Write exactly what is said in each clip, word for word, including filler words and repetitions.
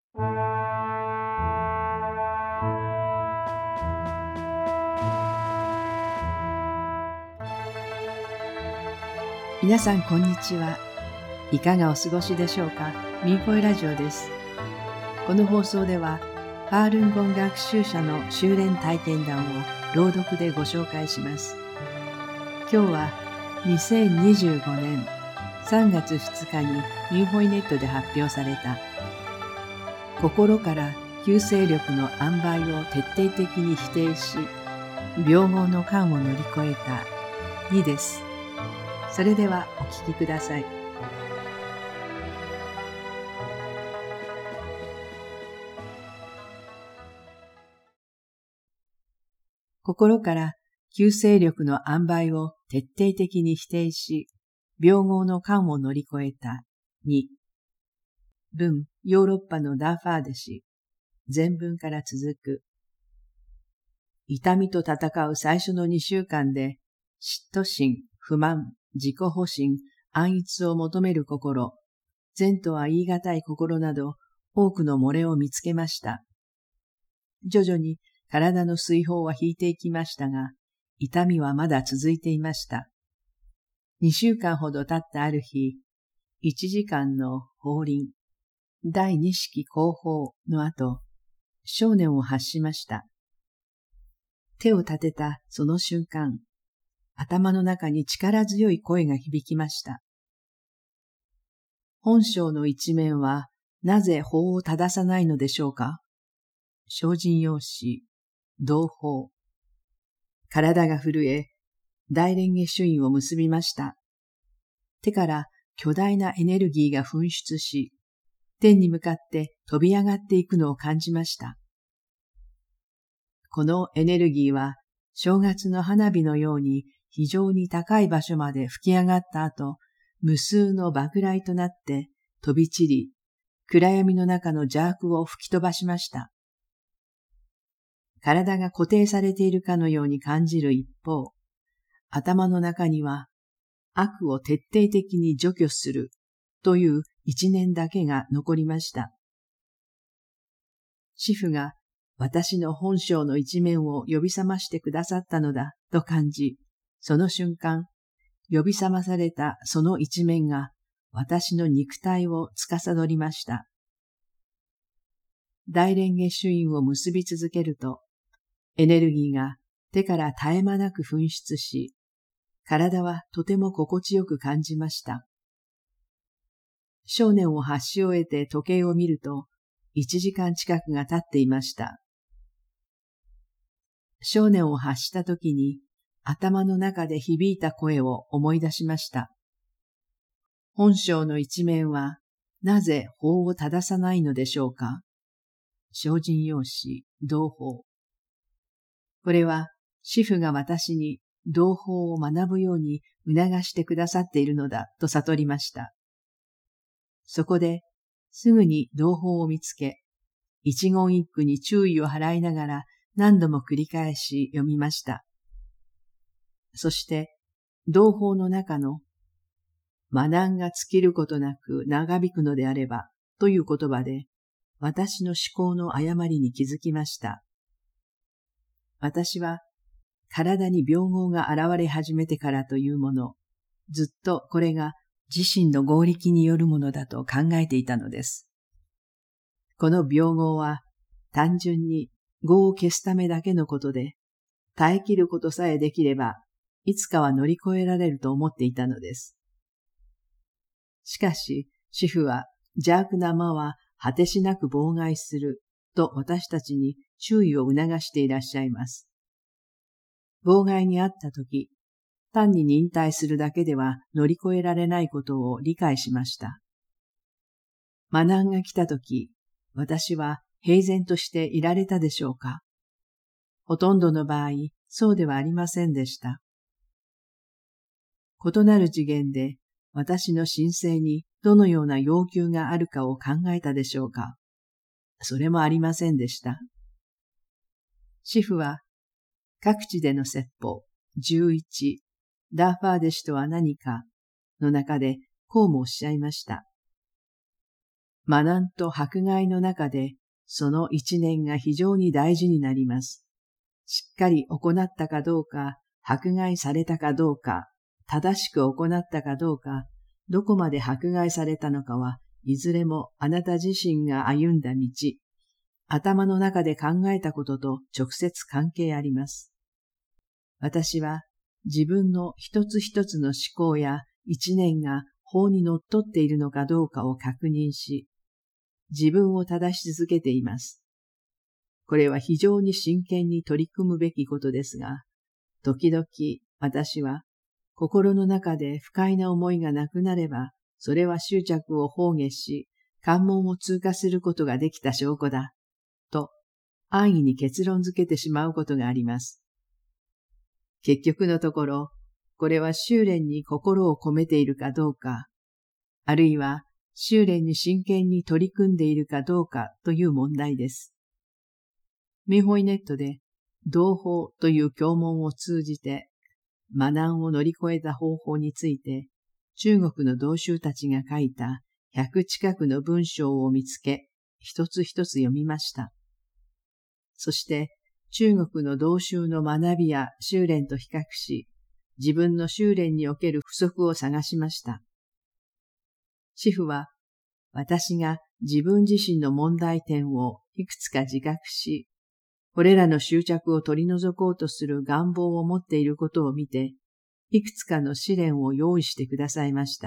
皆さんこんにちは。いかがお過ごしでしょうか。ミーポイラジオです。この放送ではファールンゴン学習者の修練体験談を朗読でご紹介します。今日はにせんにじゅうごねんさんがつふつかにミーポイネットで発表された心から旧勢力の塩梅を徹底的に否定し病号の関を乗り越えたにです。それではお聞きください。心から旧勢力の塩梅を徹底的に否定し、病号の関を乗り越えたに。文、ヨーロッパのダーファーデ氏。前文から続く。痛みと戦う最初のにしゅうかんで、嫉妬心、不満、自己保身、安逸を求める心、善とは言い難い心など多くの漏れを見つけました。徐々に体の水泡は引いていきましたが、痛みはまだ続いていました。にしゅうかんほど経ったある日、いちじかんの法輪、第二式後方の後、少年を発しました。手を立てたその瞬間、頭の中に力強い声が響きました。本性の一面はなぜ法を正さないのでしょうか。精進用紙、同法。体が震え、大蓮華朱印を結びました。手から巨大なエネルギーが噴出し、天に向かって飛び上がっていくのを感じました。このエネルギーは正月の花火のように非常に高い場所まで吹き上がった後、無数の爆雷となって飛び散り、暗闇の中の邪悪を吹き飛ばしました。体が固定されているかのように感じる一方、頭の中には悪を徹底的に除去するという一念だけが残りました。師父が私の本性の一面を呼び覚ましてくださったのだと感じ、その瞬間、呼び覚まされたその一面が私の肉体を司りました。大蓮華朱印を結び続けると、エネルギーが手から絶え間なく噴出し、体はとても心地よく感じました。少年を発し終えて時計を見ると、いちじかん近くが経っていました。少年を発したときに、頭の中で響いた声を思い出しました。本性の一面は、なぜ法を正さないのでしょうか。精進用紙、同法。これは、師父が私に同法を学ぶように促してくださっているのだと悟りました。そこで、すぐに同法を見つけ、一言一句に注意を払いながら何度も繰り返し読みました。そして、同法の中の、魔難が尽きることなく長引くのであれば、という言葉で、私の思考の誤りに気づきました。私は、体に病号が現れ始めてからというもの、ずっとこれが自身の業力によるものだと考えていたのです。この病号は、単純に業を消すためだけのことで、耐え切ることさえできれば、いつかは乗り越えられると思っていたのです。しかし、師父は邪悪な魔は果てしなく妨害すると私たちに注意を促していらっしゃいます。妨害にあったとき、単に忍耐するだけでは乗り越えられないことを理解しました。魔難が来たとき、私は平然としていられたでしょうか。ほとんどの場合、そうではありませんでした。異なる次元で私の神性にどのような要求があるかを考えたでしょうか。それもありませんでした。師父は各地での説法じゅういち、ダーファーデ氏とは何かの中でこうもおっしゃいました。 マナンと迫害の中で、その一年が非常に大事になります。しっかり行ったかどうか、迫害されたかどうか、正しく行ったかどうか、どこまで迫害されたのかは、いずれもあなた自身が歩んだ道、頭の中で考えたことと直接関係あります。私は自分の一つ一つの思考や一年が法にのっとっているのかどうかを確認し、自分を正し続けています。これは非常に真剣に取り組むべきことですが、時々私は心の中で不快な思いがなくなれば、それは執着を放下し、関門を通過することができた証拠だ、と安易に結論づけてしまうことがあります。結局のところ、これは修練に心を込めているかどうか、あるいは修練に真剣に取り組んでいるかどうかという問題です。ミホイネットで同法という教門を通じてマナンを乗り越えた方法について中国の同宗たちが書いたひゃく近くの文章を見つけ一つ一つ読みました。そして中国の同宗の学びや修練と比較し自分の修練における不足を探しました。師父は私が自分自身の問題点をいくつか自覚し、これらの執着を取り除こうとする願望を持っていることを見て、いくつかの試練を用意してくださいました。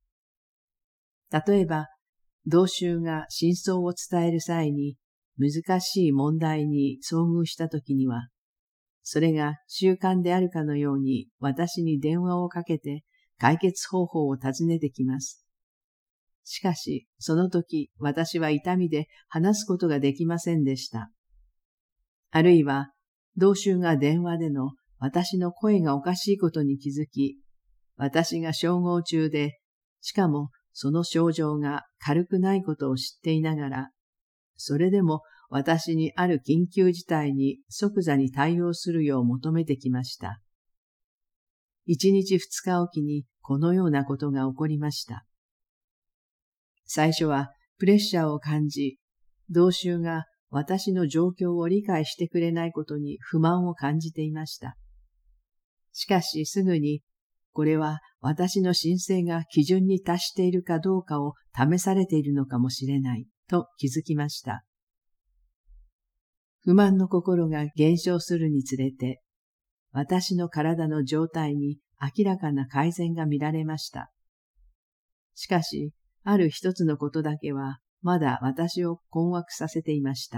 例えば、同宗が真相を伝える際に難しい問題に遭遇したときには、それが習慣であるかのように私に電話をかけて解決方法を尋ねてきます。しかし、その時私は痛みで話すことができませんでした。あるいは、同宗が電話での私の声がおかしいことに気づき、私が照合中で、しかもその症状が軽くないことを知っていながら、それでも私にある緊急事態に即座に対応するよう求めてきました。一日二日おきにこのようなことが起こりました。最初はプレッシャーを感じ、同宗が私の状況を理解してくれないことに不満を感じていました。しかしすぐに、これは私の申請が基準に達しているかどうかを試されているのかもしれないと気づきました。不満の心が減少するにつれて、私の体の状態に明らかな改善が見られました。しかし、ある一つのことだけは、まだ私を困惑させていました。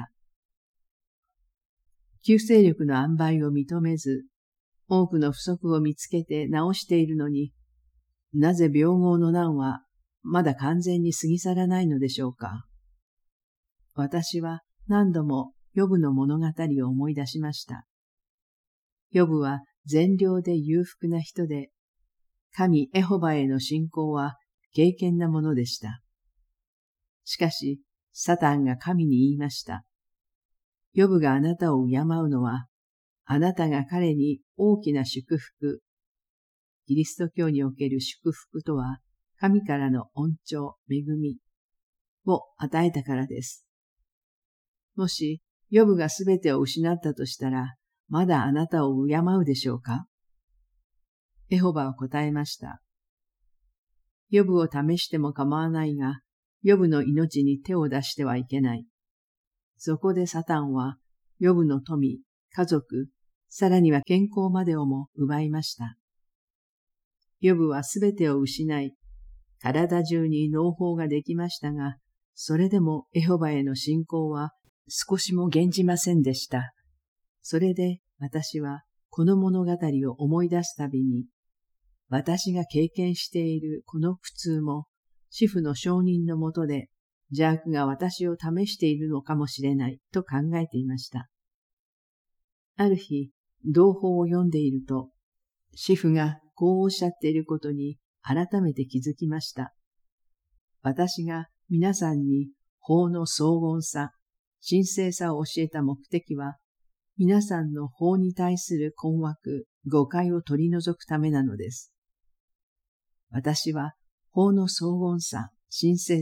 救世力の塩梅を認めず、多くの不足を見つけて治しているのに、なぜ病号の難はまだ完全に過ぎ去らないのでしょうか。私は何度もヨブの物語を思い出しました。ヨブは善良で裕福な人で、神エホバへの信仰は敬虔なものでした。しかし、サタンが神に言いました。ヨブがあなたを敬うのは、あなたが彼に大きな祝福、キリスト教における祝福とは、神からの恩寵、恵みを与えたからです。もし、ヨブがすべてを失ったとしたら、まだあなたを敬うでしょうか？エホバは答えました。ヨブを試しても構わないが、ヨブの命に手を出してはいけない。そこでサタンは、ヨブの富、家族、さらには健康までをも奪いました。ヨブはすべてを失い、体中に農法ができましたが、それでもエホバへの信仰は少しも減じませんでした。それで私はこの物語を思い出すたびに、私が経験しているこの苦痛も、師父の承認のもとで邪悪が私を試しているのかもしれないと考えていました。ある日、同法を読んでいると、師父がこうおっしゃっていることに改めて気づきました。私が皆さんに法の荘厳さ、神聖さを教えた目的は、皆さんの法に対する困惑、誤解を取り除くためなのです。私は法の荘厳さ、神聖さ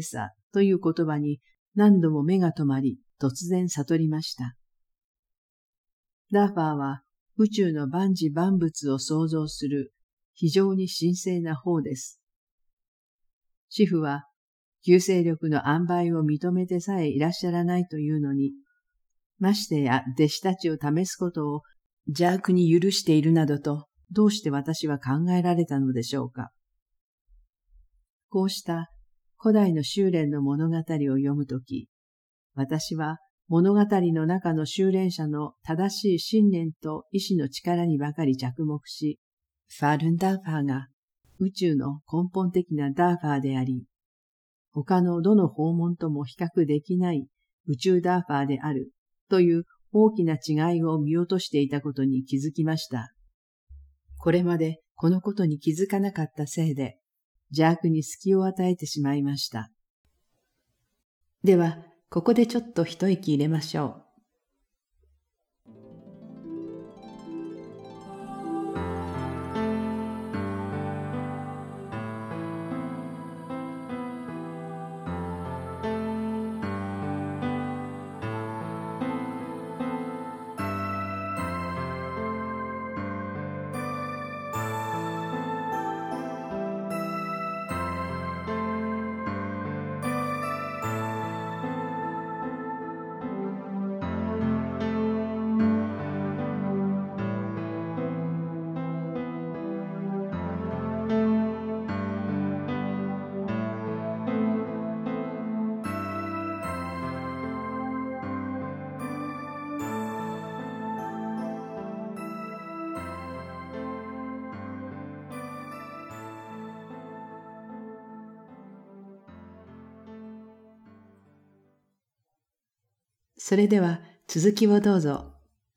という言葉に何度も目が止まり、突然悟りました。ダーファーは宇宙の万事万物を創造する非常に神聖な方です。師父は旧勢力の塩梅を認めてさえいらっしゃらないというのに、ましてや弟子たちを試すことを邪悪に許しているなどと、どうして私は考えられたのでしょうか。こうした古代の修練の物語を読むとき、私は物語の中の修練者の正しい信念と意志の力にばかり着目し、ファルンダーファーが宇宙の根本的なダーファーであり、他のどの訪問とも比較できない宇宙ダーファーであるという大きな違いを見落としていたことに気づきました。これまでこのことに気づかなかったせいで、邪悪に隙を与えてしまいました。では、ここでちょっと一息入れましょう。それでは続きをどうぞ。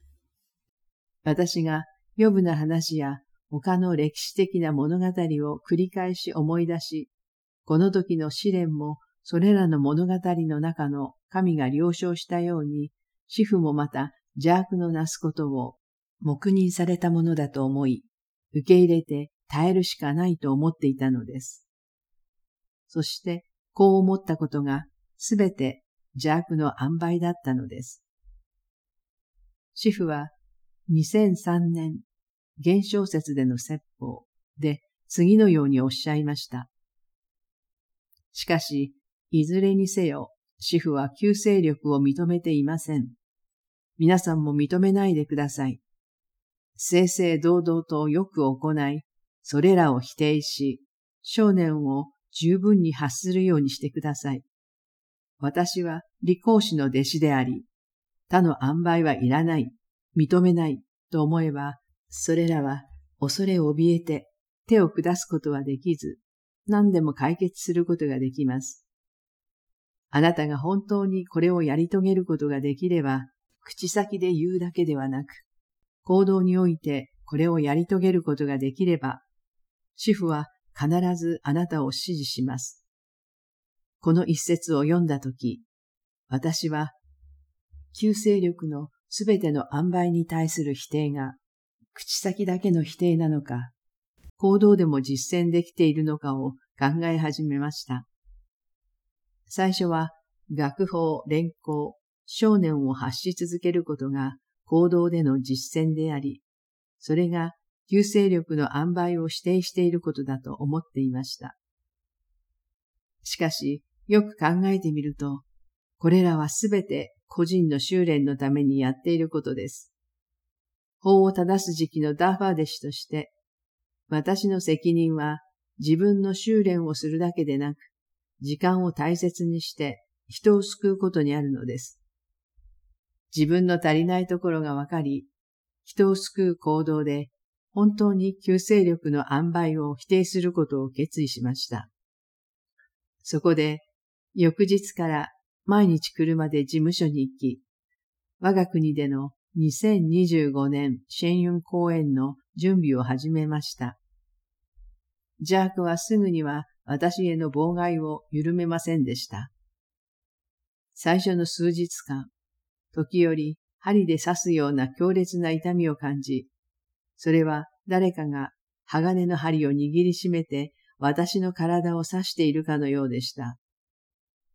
私が余分な話や他の歴史的な物語を繰り返し思い出し、この時の試練もそれらの物語の中の神が了承したように、師父もまた邪悪のなすことを黙認されたものだと思い、受け入れて耐えるしかないと思っていたのです。そしてこう思ったことがすべて邪悪の塩梅だったのです。師父はにせんさんねん現象説での説法で次のようにおっしゃいました。しかし、いずれにせよ、師父は旧勢力を認めていません。皆さんも認めないでください。正々堂々とよく行い、それらを否定し、少年を十分に発するようにしてください。私は理工士の弟子であり、他の塩梅はいらない、認めないと思えば、それらは恐れ怯えて手を下すことはできず、何でも解決することができます。あなたが本当にこれをやり遂げることができれば、口先で言うだけではなく、行動においてこれをやり遂げることができれば、師父は必ずあなたを支持します。この一節を読んだとき、私は、旧勢力のすべての塩梅に対する否定が、口先だけの否定なのか、行動でも実践できているのかを考え始めました。最初は、学法、連行、少年を発し続けることが行動での実践であり、それが旧勢力の塩梅を指定していることだと思っていました。しかし、よく考えてみると、これらはすべて個人の修練のためにやっていることです。法を正す時期のダーファー弟子として、私の責任は自分の修練をするだけでなく、時間を大切にして人を救うことにあるのです。自分の足りないところがわかり、人を救う行動で本当に旧勢力の塩梅を否定することを決意しました。そこで、翌日から毎日車で事務所に行き、我が国でのにせんにじゅうごねんシェンユン公演の準備を始めました。邪悪はすぐには私への妨害を緩めませんでした。最初の数日間、時折針で刺すような強烈な痛みを感じ、それは誰かが鋼の針を握りしめて私の体を刺しているかのようでした。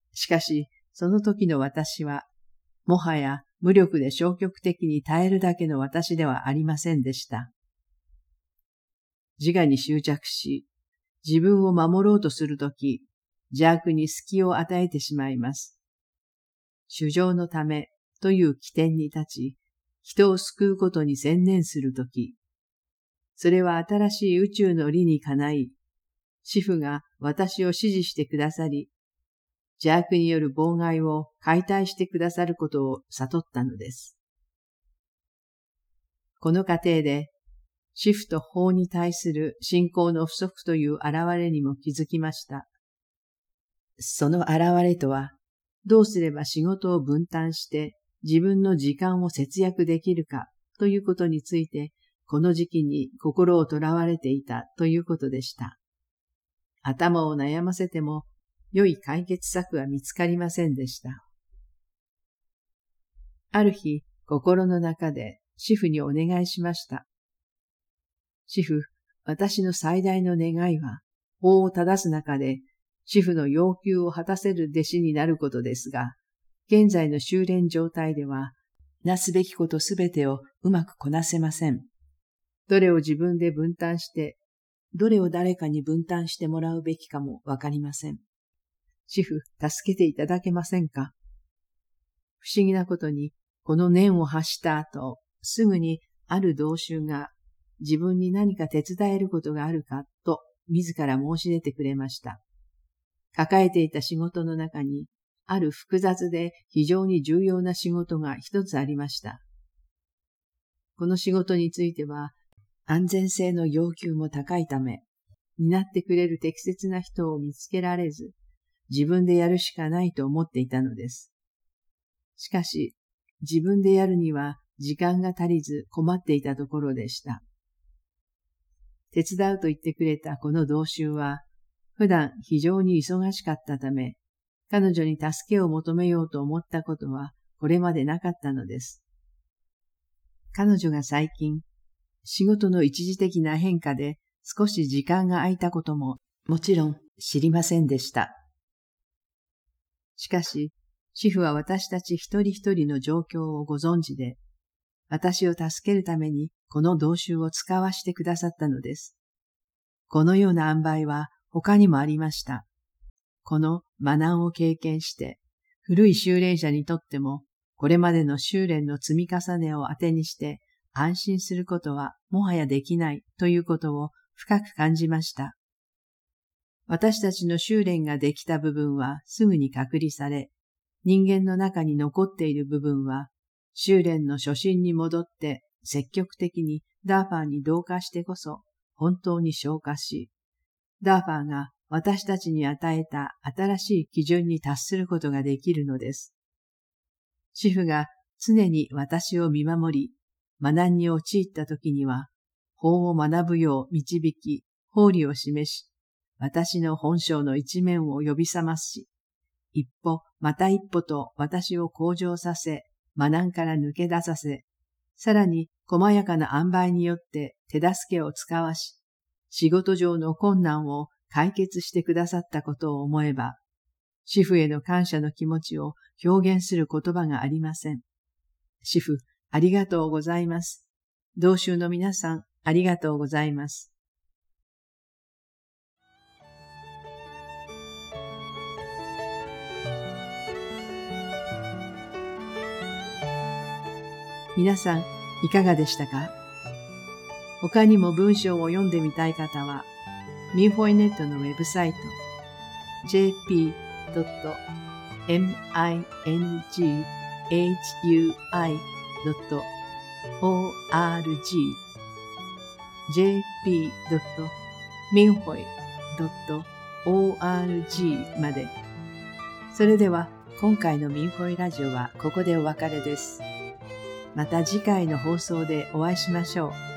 しかし、その時の私は、もはや無力で消極的に耐えるだけの私ではありませんでした。自我に執着し、自分を守ろうとするとき、邪悪に隙を与えてしまいます。主情のためという起点に立ち、人を救うことに専念するとき、それは新しい宇宙の理にかない、師父が私を指示してくださり、邪悪による妨害を解体してくださることを悟ったのです。この過程で、師父と法に対する信仰の不足という現れにも気づきました。その現れとは、どうすれば仕事を分担して自分の時間を節約できるかということについて、この時期に心をとらわれていたということでした。頭を悩ませても良い解決策は見つかりませんでした。ある日、心の中で師父にお願いしました。師父、私の最大の願いは、法を正す中で、師父の要求を果たせる弟子になることですが、現在の修練状態では、なすべきことすべてをうまくこなせません。どれを自分で分担して、どれを誰かに分担してもらうべきかもわかりません。師父、助けていただけませんか？不思議なことに、この念を発した後、すぐにある同州が自分に何か手伝えることがあるかと自ら申し出てくれました。抱えていた仕事の中に、ある複雑で非常に重要な仕事が一つありました。この仕事については、安全性の要求も高いため、担ってくれる適切な人を見つけられず、自分でやるしかないと思っていたのです。しかし、自分でやるには時間が足りず困っていたところでした。手伝うと言ってくれたこの同州は、普段非常に忙しかったため、彼女に助けを求めようと思ったことはこれまでなかったのです。彼女が最近、仕事の一時的な変化で少し時間が空いたことももちろん知りませんでした。しかし、師父は私たち一人一人の状況をご存知で、私を助けるためにこの同州を使わしてくださったのです。このような塩梅は他にもありました。この磨難を経験して、古い修練者にとっても、これまでの修練の積み重ねを当てにして安心することはもはやできないということを深く感じました。私たちの修練ができた部分はすぐに隔離され、人間の中に残っている部分は、修練の初心に戻って積極的にダーファーに同化してこそ本当に昇華し、ダーファーが私たちに与えた新しい基準に達することができるのです。師父が常に私を見守り、磨難に陥った時には、法を学ぶよう導き、法理を示し、私の本性の一面を呼び覚ますし、一歩また一歩と私を向上させ、磨難から抜け出させ、さらに細やかな塩梅によって手助けを使わし、仕事上の困難を解決してくださったことを思えば、師父への感謝の気持ちを表現する言葉がありません。師父、ありがとうございます。同州の皆さん、ありがとうございます。皆さん、いかがでしたか？他にも文章を読んでみたい方は、ミンフォイネットのウェブサイト ジェーピードットミンフォイドットオーアールジー ジェーピードットミンフォイドットオーアールジー まで。それでは今回のミンフォイラジオはここでお別れです。また次回の放送でお会いしましょう。